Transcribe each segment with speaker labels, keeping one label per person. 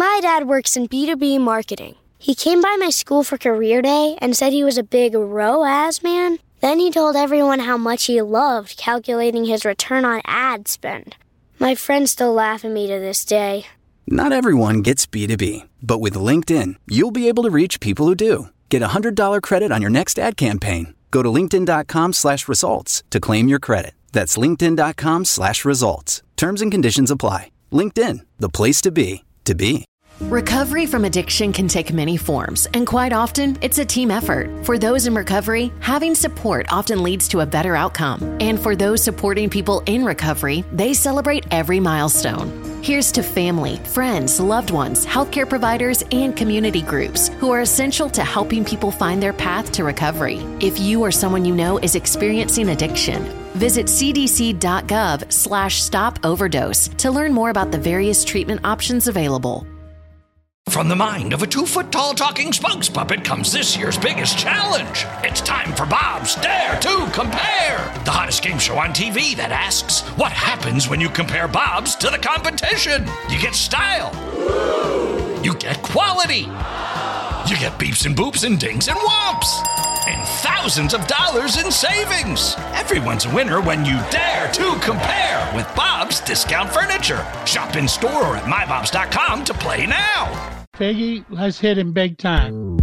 Speaker 1: My dad works in B2B marketing. He came by my school for career day and said he was a big ROAS man. Then he told everyone how much he loved calculating his return on ad spend. My friends still laugh at me to this day.
Speaker 2: Not everyone gets B2B, but with LinkedIn, you'll be able to reach people who do. Get a $100 credit on your next ad campaign. Go to linkedin.com/results to claim your credit. That's linkedin.com/results. Terms and conditions apply. LinkedIn, the place to be, to be.
Speaker 3: Recovery from addiction can take many forms, and quite often, it's a team effort. For those in recovery, having support often leads to a better outcome. And for those supporting people in recovery, they celebrate every milestone. Here's to family, friends, loved ones, healthcare providers, and community groups who are essential to helping people find their path to recovery. If you or someone you know is experiencing addiction, visit cdc.gov/stop overdose to learn more about the various treatment options available.
Speaker 4: From the mind of a 2-foot-tall talking spokes puppet comes this year's biggest challenge. It's time for Bob's Dare to Compare, the hottest game show on TV that asks, what happens when you compare Bob's to the competition? You get style. You get quality. You get beeps and boops and dings and whomps. And thousands of dollars in savings. Everyone's a winner when you dare to compare with Bob's Discount Furniture. Shop in store or at mybobs.com to play now.
Speaker 5: Figgy, let's hit him big time.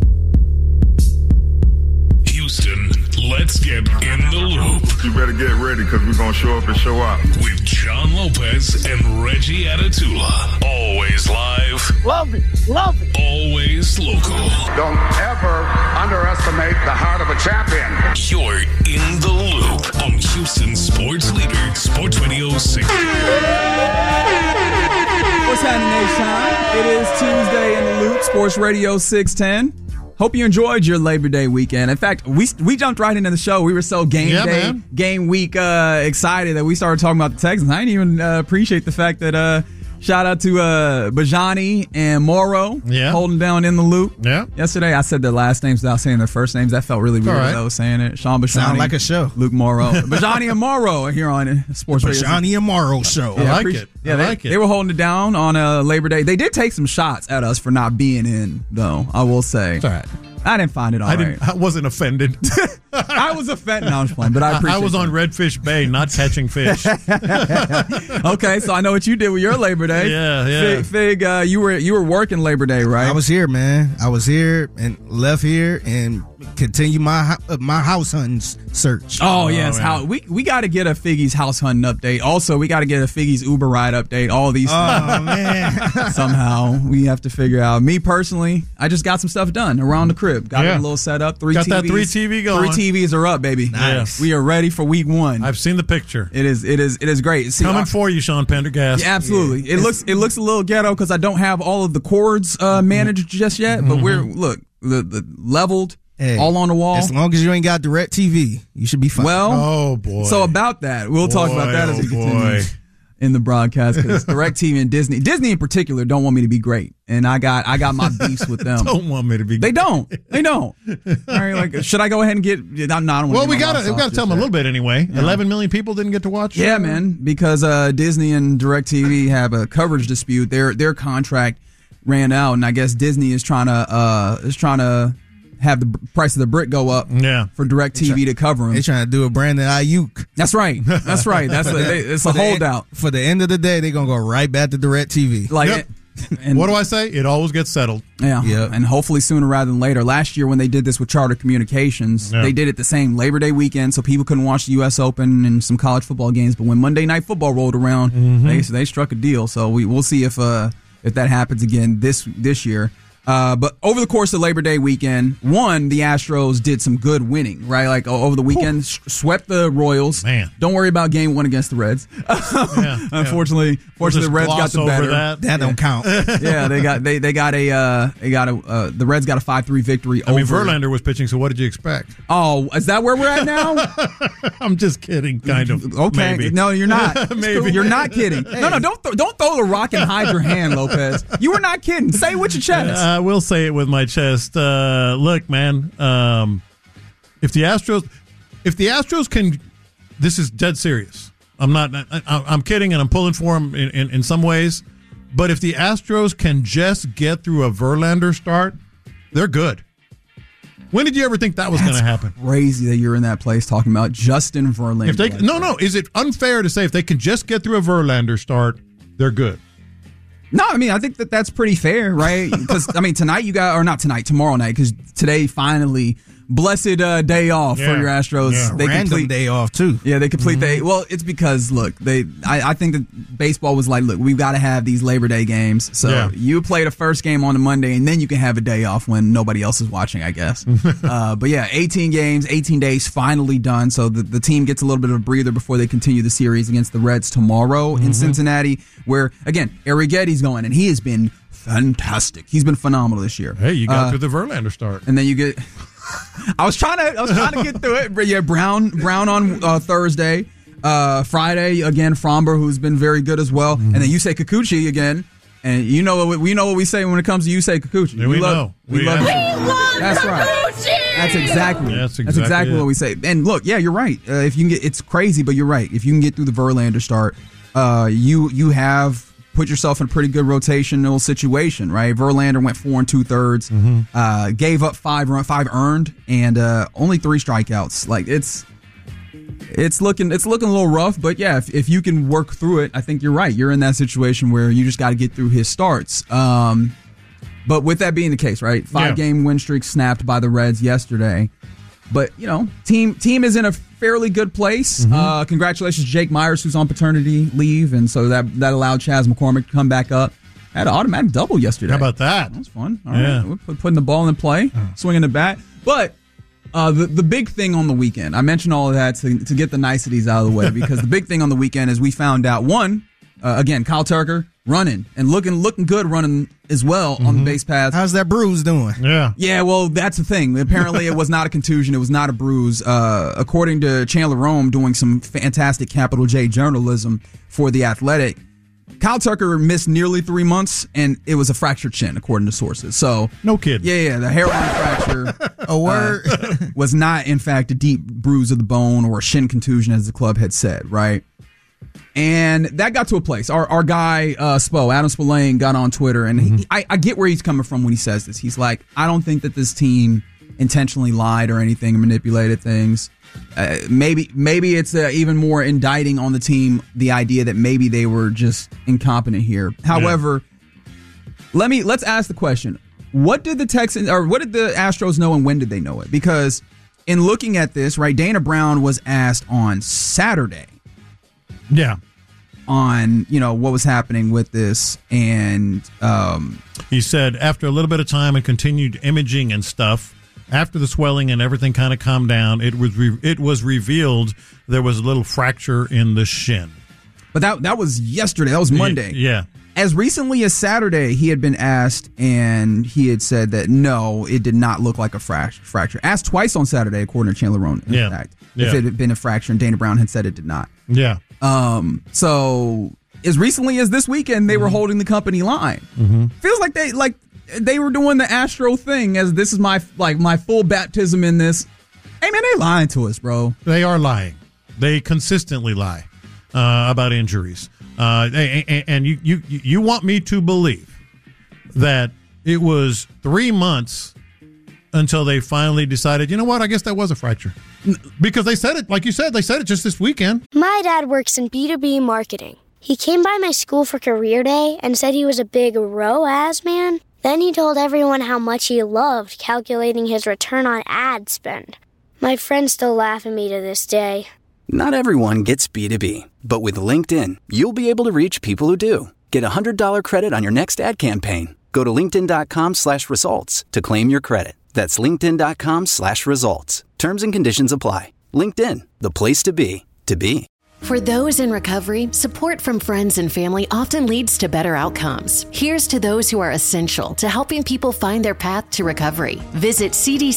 Speaker 6: Houston, let's get in the loop.
Speaker 7: You better get ready because we're going to show up and show out.
Speaker 6: With John Lopez and Reggie Atatula. Always live.
Speaker 5: Love it. Love it.
Speaker 6: Always local.
Speaker 8: Don't ever underestimate the heart of a champion.
Speaker 6: You're in the loop on Houston Sports Leader, Sports Radio 610.
Speaker 9: What's happening, Nation? It is Tuesday in the Loop, Sports Radio 610. Hope you enjoyed your Labor Day weekend. In fact, we jumped right into the show. We were so game week excited that we started talking about the Texans. I didn't even appreciate the fact that shout out to Bajani and Morrow holding down in the Loop. Yeah. Yesterday, I said their last names without saying their first names. That felt really weird as I was saying it. Sean Bajani.
Speaker 10: Sound like a show.
Speaker 9: Luke Morrow. Bajani and Morrow are here on Sports Radio.
Speaker 10: Bajani and Morrow show.
Speaker 9: Yeah,
Speaker 10: I like it.
Speaker 9: Yeah, they were holding it down on Labor Day. They did take some shots at us for not being in, though, I will say.
Speaker 10: It's all right.
Speaker 9: I didn't find it all right.
Speaker 10: I wasn't offended.
Speaker 9: I was offended. No, I was playing, but I appreciate it.
Speaker 10: I was on Redfish Bay, not catching fish.
Speaker 9: Okay, so I know what you did with your Labor Day.
Speaker 10: Yeah.
Speaker 9: Fig, you were working Labor Day, right?
Speaker 10: I was here, man. I was here and left here and continue my house hunting search.
Speaker 9: Oh yes, we got to get a Figgy's house hunting update. Also, we got to get a Figgy's Uber ride update. All these things.
Speaker 10: Oh man,
Speaker 9: somehow we have to figure out. Me personally, I just got some stuff done around the crib. Got a little setup.
Speaker 10: Got that 3 TV going.
Speaker 9: 3 TVs are up, baby.
Speaker 10: Nice.
Speaker 9: We are ready for week 1.
Speaker 10: I've seen the picture.
Speaker 9: It is great. See,
Speaker 10: coming for you, Sean Pendergast.
Speaker 9: Yeah, absolutely. Yeah. It looks a little ghetto because I don't have all of the cords managed just yet. But we're the leveled.
Speaker 10: Hey,
Speaker 9: all on the wall.
Speaker 10: As long as you ain't got direct TV, you should be fine.
Speaker 9: Well,
Speaker 10: oh boy.
Speaker 9: So about that, we'll talk about that as we continue in the broadcast, because DirecTV and Disney in particular don't want me to be great, and I got my beefs with them.
Speaker 10: Don't want me to be.
Speaker 9: They don't. All right, like, should I go ahead and get? I'm not.
Speaker 10: Well, we got to tell them a little bit anyway. Yeah. 11 million people didn't get to watch.
Speaker 9: Yeah, man, because Disney and DirecTV have a coverage dispute. Their contract ran out, and I guess Disney is trying to have the price of the brick go up for DirecTV to cover them.
Speaker 10: They're trying to do a Brandon Ayuk.
Speaker 9: That's right. It's a holdout.
Speaker 10: For the end of the day, they're going to go right back to DirecTV.
Speaker 11: And what do I say? It always gets settled.
Speaker 9: Yeah. Yep. And hopefully sooner rather than later. Last year when they did this with Charter Communications, they did it the same Labor Day weekend, so people couldn't watch the U.S. Open and some college football games. But when Monday Night Football rolled around, they struck a deal. So we'll see if that happens again this year. But over the course of Labor Day weekend, the Astros did some good winning, right? Like over the weekend, swept the Royals. Man, don't worry about Game 1 against the Reds. Unfortunately, the Reds got the better.
Speaker 10: That don't count.
Speaker 9: Yeah, the Reds got a 5-3 victory.
Speaker 11: Verlander was pitching. So what did you expect?
Speaker 9: Oh, is that where we're at now?
Speaker 11: I'm just kidding, kind of.
Speaker 9: Okay,
Speaker 11: maybe.
Speaker 9: No, you're not.
Speaker 11: Maybe
Speaker 9: you're not kidding. Hey. No, don't throw the rock and hide your hand, Lopez. You were not kidding. Say it with your chest.
Speaker 11: I will say it with my chest. Look, man, if the Astros can, this is dead serious. I'm kidding, and I'm pulling for them in some ways. But if the Astros can just get through a Verlander start, they're good. When did you ever think that was going to happen?
Speaker 9: Crazy that you're in that place talking about Justin Verlander.
Speaker 11: If they no, is it unfair to say if they can just get through a Verlander start, they're good?
Speaker 9: No, I mean, I think that's pretty fair, right? Because, I mean, tonight you got, or not tonight, tomorrow night, because today finally, blessed day off for your Astros.
Speaker 10: Yeah,
Speaker 9: they
Speaker 10: random day off, too.
Speaker 9: Yeah, they complete well, it's because, look, I think that baseball was like, look, we've got to have these Labor Day games. So you play the first game on a Monday, and then you can have a day off when nobody else is watching, I guess. But yeah, 18 games, 18 days, finally done. So the team gets a little bit of a breather before they continue the series against the Reds tomorrow in Cincinnati, where, again, Arrighetti's going, and he has been fantastic. He's been phenomenal this year.
Speaker 11: Hey, you got through the Verlander start.
Speaker 9: And then you get... I was trying to get through it, but yeah, Brown on Thursday, Friday again, Fromber, who's been very good as well, and then Yusei Kikuchi again, and we know what we say when it comes to Yusei Kikuchi.
Speaker 11: Yeah, we love
Speaker 9: That's right. That's exactly what we say. And look, yeah, you're right. If you can get, it's crazy, but you're right. If you can get through the Verlander start, you have put yourself in a pretty good rotational situation, right? Verlander went 4 2/3, gave up 5 earned, and only 3 strikeouts. Like it's looking a little rough, but yeah, if you can work through it, I think you're right. You're in that situation where you just got to get through his starts. But with that being the case, right? 5-game win streak snapped by the Reds yesterday. But, team is in a fairly good place. Congratulations to Jake Myers, who's on paternity leave, and so that allowed Chas McCormick to come back up. Had an automatic double yesterday.
Speaker 11: How about that?
Speaker 9: That was fun. All right. We're putting the ball in play, swinging the bat. But the big thing on the weekend, I mentioned all of that to get the niceties out of the way, because the big thing on the weekend is we found out, again, Kyle Tucker running and looking good running as well on the base paths.
Speaker 10: How's that bruise doing?
Speaker 9: Yeah, well, that's the thing. Apparently it was not a contusion. It was not a bruise. According to Chandler Rome, doing some fantastic capital J journalism for The Athletic, Kyle Tucker missed nearly 3 months, and it was a fractured shin, according to sources. So
Speaker 11: no kid.
Speaker 9: Yeah, the hairline fracture was not, in fact, a deep bruise of the bone or a shin contusion, as the club had said, right? And that got to a place. Our guy, Adam Spillane, got on Twitter, and I get where he's coming from when he says this. He's like, I don't think that this team intentionally lied or anything, or manipulated things. Maybe it's even more indicting on the team, the idea that maybe they were just incompetent here. However, let's ask the question. What did the Astros know, and when did they know it? Because in looking at this, right, Dana Brown was asked on Saturday.
Speaker 11: Yeah.
Speaker 9: On, what was happening with this, and
Speaker 11: he said after a little bit of time and continued imaging and stuff, after the swelling and everything kind of calmed down, it was revealed there was a little fracture in the shin.
Speaker 9: But that was yesterday. That was Monday.
Speaker 11: Yeah.
Speaker 9: As recently as Saturday, he had been asked, and he had said that no, it did not look like a fracture. Asked twice on Saturday, according to Chandler Roan, in fact, if it had been a fracture, and Dana Brown had said it did not.
Speaker 11: Yeah.
Speaker 9: So as recently as this weekend, they were holding the company line. Feels like they were doing the Astro thing, as this is my full baptism in this. Hey man, they lying to us, bro.
Speaker 11: They are lying. They consistently lie about injuries. And you want me to believe that it was 3 months until they finally decided, you know what, I guess that was a fracture. Because they said it, like you said, they said it just this weekend.
Speaker 1: My dad works in B2B marketing. He came by my school for career day and said he was a big ROAS man. Then he told everyone how much he loved calculating his return on ad spend. My friends still laugh at me to this day.
Speaker 2: Not everyone gets B2B, but with LinkedIn, you'll be able to reach people who do. Get a $100 credit on your next ad campaign. Go to linkedin.com/results to claim your credit. That's linkedin.com/results. Terms and conditions apply. LinkedIn, the place to be, to be.
Speaker 3: For those in recovery, support from friends and family often leads to better outcomes. Here's to those who are essential to helping people find their path to recovery. Visit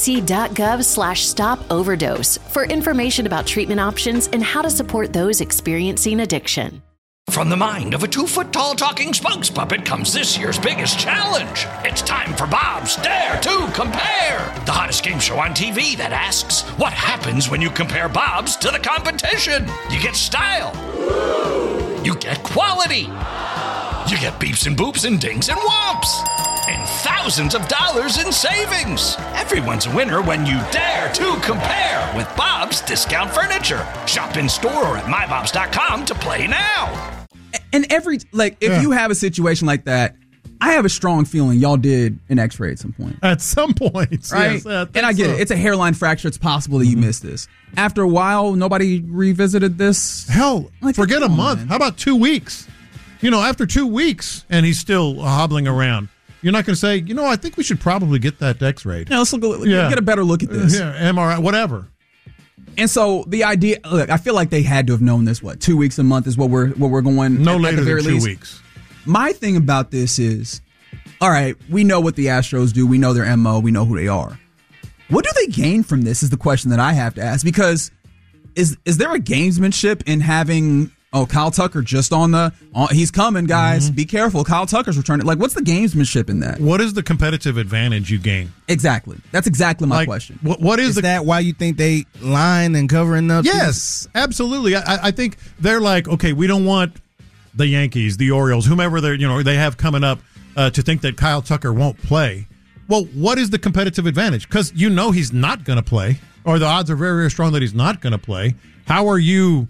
Speaker 3: cdc.gov/stop-overdose for information about treatment options and how to support those experiencing addiction.
Speaker 4: From the mind of a 2-foot-tall talking spokes puppet comes this year's biggest challenge. It's time for Bob's Dare to Compare, the hottest game show on TV that asks, what happens when you compare Bob's to the competition? You get style. You get quality. You get beeps and boops and dings and whomps. And thousands of dollars in savings. Everyone's a winner when you dare to compare with Bob's Discount Furniture. Shop in store or at mybobs.com to play now.
Speaker 9: And if you have a situation like that, I have a strong feeling y'all did an x-ray at some point.
Speaker 11: At some point,
Speaker 9: right?
Speaker 11: Yes,
Speaker 9: and I get it. It's a hairline fracture. It's possible that you missed this. After a while, nobody revisited this.
Speaker 11: Hell, forget a month. Man. How about 2 weeks? After 2 weeks, and he's still hobbling around. You're not going to say, I think we should probably get that x-rayed.
Speaker 9: Yeah, let's get a better look at this.
Speaker 11: Yeah, MRI, whatever.
Speaker 9: And so the idea, look, I feel like they had to have known this. 2 weeks a month is what we're going.
Speaker 11: No later than 2 weeks.
Speaker 9: My thing about this is, all right, we know what the Astros do. We know their MO. We know who they are. What do they gain from this is the question that I have to ask. Because is there a gamesmanship in having, Kyle Tucker just he's coming, guys. Be careful. Kyle Tucker's returning. What's the gamesmanship in that?
Speaker 11: What is the competitive advantage you gain?
Speaker 9: Exactly. That's exactly my question.
Speaker 11: What is
Speaker 10: that why you think they line and covering up?
Speaker 11: Yes, absolutely. I think they're like, okay, we don't want the Yankees, the Orioles, whomever they have coming up to think that Kyle Tucker won't play. Well, what is the competitive advantage? Because he's not going to play, or the odds are very, very strong that he's not going to play. How are you,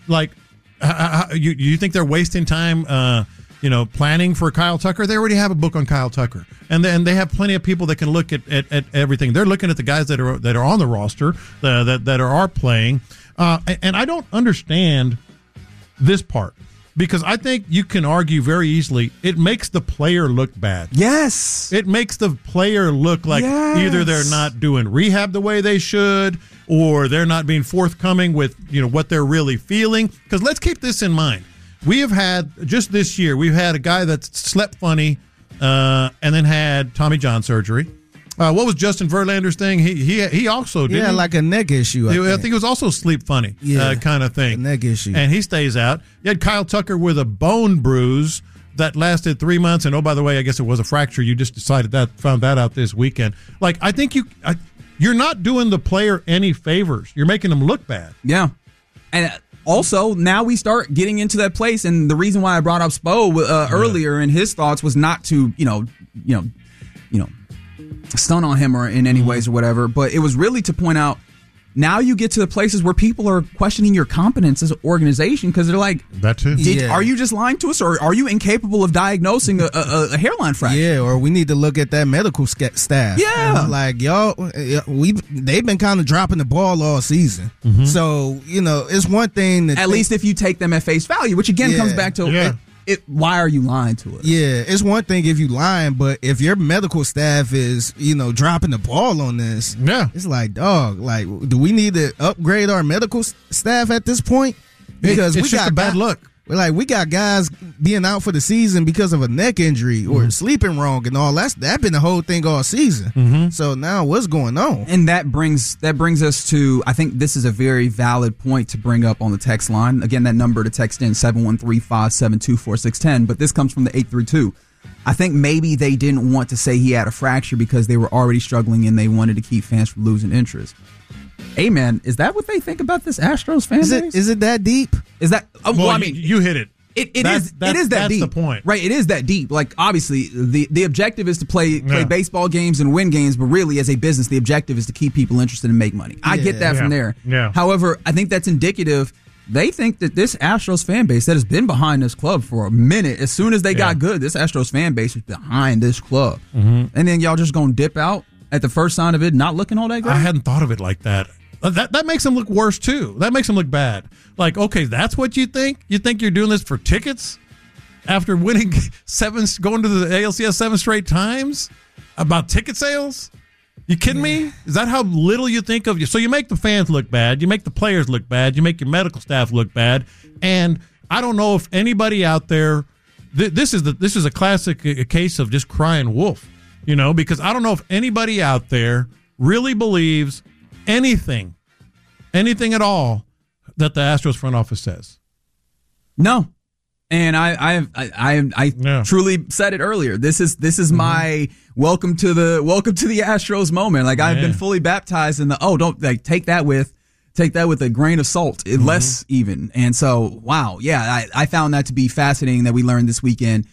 Speaker 11: you think they're wasting time, planning for Kyle Tucker? They already have a book on Kyle Tucker, and then they have plenty of people that can look at everything. They're looking at the guys that are on the roster that are playing, and I don't understand this part. Because I think you can argue very easily, it makes the player look bad.
Speaker 9: Yes.
Speaker 11: It makes the player look like either they're not doing rehab the way they should, or they're not being forthcoming with what they're really feeling. Because let's keep this in mind. We have had, just this year, we've had a guy that slept funny and then had Tommy John surgery. What was Justin Verlander's thing? He also did.
Speaker 10: Yeah, like a neck issue.
Speaker 11: I think it was also sleep funny kind of thing.
Speaker 10: A neck issue.
Speaker 11: And he stays out. You had Kyle Tucker with a bone bruise that lasted 3 months. And, oh, by the way, I guess it was a fracture. You just found that out this weekend. I think you're not doing the player any favors. You're making them look bad.
Speaker 9: Yeah. And also, now we start getting into that place. And the reason why I brought up Spo earlier and his thoughts was not to, stun on him or in any ways or whatever, but it was really to point out now you get to the places where people are questioning your competence as an organization because they're like,
Speaker 11: that too.
Speaker 9: Are you just lying to us, or are you incapable of diagnosing a hairline fracture?
Speaker 10: Yeah, or we need to look at that medical staff.
Speaker 9: Yeah,
Speaker 10: they've been kind of dropping the ball all season. So it's one thing that
Speaker 9: at least if you take them at face value, which again comes back to why are you lying to us?
Speaker 10: Yeah, it's one thing if you lying, but if your medical staff is, dropping the ball on this, it's like, dog, do we need to upgrade our medical staff at this point? Because
Speaker 11: it's just a bad look.
Speaker 10: We got guys being out for the season because of a neck injury or sleeping wrong and all that been the whole thing all season. So now what's going on?
Speaker 9: And that brings us to, I think this is a very valid point to bring up on the text line. Again, that number to text in 713-572-4610, but this comes from the 832. I think maybe they didn't want to say he had a fracture because they were already struggling and they wanted to keep fans from losing interest. Hey, man, is that what they think about this Astros fan base?
Speaker 10: Is it that deep?
Speaker 9: Is that?
Speaker 11: You hit it.
Speaker 9: It is that deep.
Speaker 11: That's the point.
Speaker 9: Right, it is that deep. Obviously, the objective is to play baseball games and win games, but really, as a business, the objective is to keep people interested and make money. I get that from there.
Speaker 11: Yeah.
Speaker 9: However, I think that's indicative. They think that this Astros fan base that has been behind this club for a minute, as soon as they got good, this Astros fan base is behind this club. And then y'all just going to dip out at the first sign of it, not looking all that great?
Speaker 11: I hadn't thought of it like that. That makes them look worse, too. That makes them look bad. Okay, that's what you think? You think you're doing this for tickets? After winning going to the ALCS 7 straight times? About ticket sales? You kidding me? Is that how little you think of you? So you make the fans look bad. You make the players look bad. You make your medical staff look bad. And I don't know if anybody out there, this is a classic case of just crying wolf, because I don't know if anybody out there really believes anything at all that the Astros front office says.
Speaker 9: No. And I truly said it earlier. This is my welcome to the Astros moment. I've been fully baptized in the take that with a grain of salt, less even. And so, wow, I found that to be fascinating that we learned this weekend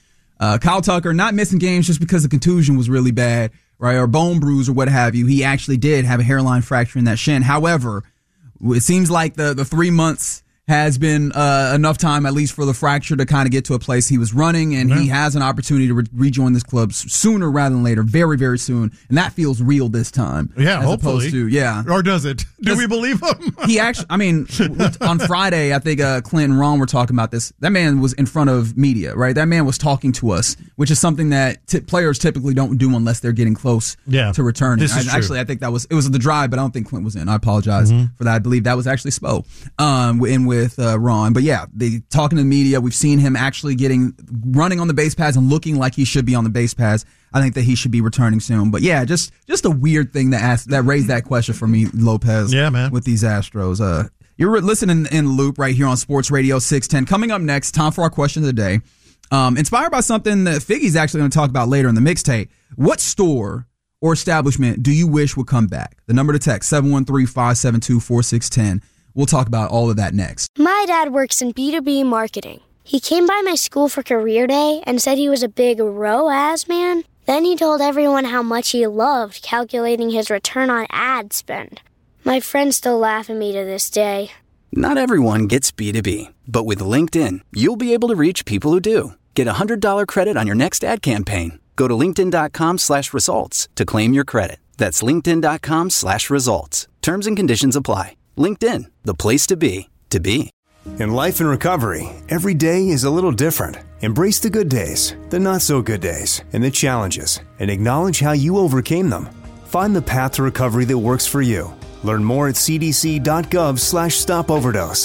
Speaker 9: Kyle Tucker not missing games just because the contusion was really bad, right, or bone bruise or what have you. He actually did have a hairline fracture in that shin. However, it seems like the 3 months has been enough time, at least for the fracture to kind of get to a place. He was running, and he has an opportunity to rejoin this club sooner rather than later, very, very soon. And that feels real this time.
Speaker 11: Yeah, hopefully. Or does it? Do we believe him?
Speaker 9: He actually, on Friday, I think Clint and Ron were talking about this. That man was in front of media, right? That man was talking to us, which is something that players typically don't do unless they're getting close to returning.
Speaker 11: This is true.
Speaker 9: Actually, I think it was the drive, but I don't think Clint was in. I apologize for that. I believe that was actually Spo with Ron. But yeah, talking to the media, we've seen him actually running on the base paths and looking like he should be on the base paths. I think that he should be returning soon. But yeah, just a weird thing that raised that question for me, Lopez.
Speaker 11: Yeah, man.
Speaker 9: With these Astros. You're listening in Loop right here on Sports Radio 610. Coming up next, time for our question of the day. Inspired by something that Figgy's actually going to talk about later in the mixtape. What store or establishment do you wish would come back? The number to text, 713-572-4610. We'll talk about all of that next.
Speaker 1: My dad works in B2B marketing. He came by my school for career day and said he was a big ROAS man. Then he told everyone how much he loved calculating his return on ad spend. My friends still laugh at me to this day.
Speaker 2: Not everyone gets B2B, but with LinkedIn, you'll be able to reach people who do. Get a $100 credit on your next ad campaign. Go to linkedin.com/results to claim your credit. That's linkedin.com/results. Terms and conditions apply. LinkedIn, the place to be, to be.
Speaker 12: In life and recovery, every day is a little different. Embrace the good days, the not so good days, and the challenges, and acknowledge how you overcame them. Find the path to recovery that works for you. Learn more at cdc.gov/stopoverdose.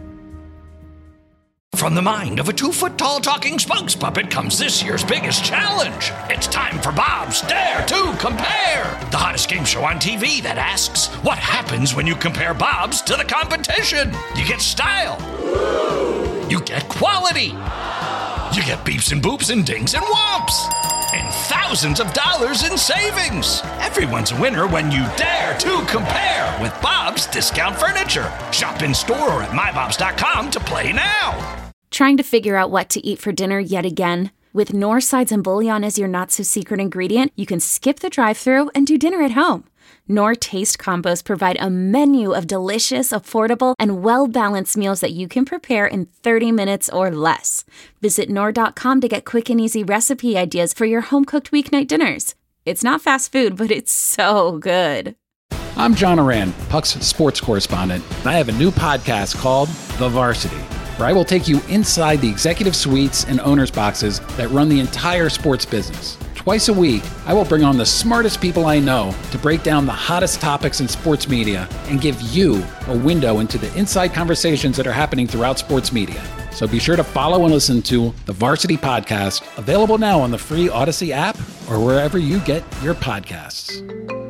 Speaker 4: From the mind of a 2-foot-tall talking spokes puppet comes this year's biggest challenge. It's time for Bob's Dare to Compare, the hottest game show on TV that asks, what happens when you compare Bob's to the competition? You get style. You get quality. You get beeps and boops and dings and whomps. And thousands of dollars in savings. Everyone's a winner when you dare to compare with Bob's Discount Furniture. Shop in store or at mybobs.com to play now.
Speaker 13: Trying to figure out what to eat for dinner yet again? With Knorr sides and bouillon as your not-so-secret ingredient, you can skip the drive-thru and do dinner at home. Knorr Taste Combos provide a menu of delicious, affordable, and well-balanced meals that you can prepare in 30 minutes or less. Visit Knorr.com to get quick and easy recipe ideas for your home-cooked weeknight dinners. It's not fast food, but it's so good.
Speaker 14: I'm John Oran, Puck's sports correspondent, and I have a new podcast called The Varsity, where I will take you inside the executive suites and owners' boxes that run the entire sports business. Twice a week, I will bring on the smartest people I know to break down the hottest topics in sports media and give you a window into the inside conversations that are happening throughout sports media. So be sure to follow and listen to The Varsity Podcast, available now on the free Odyssey app or wherever you get your podcasts.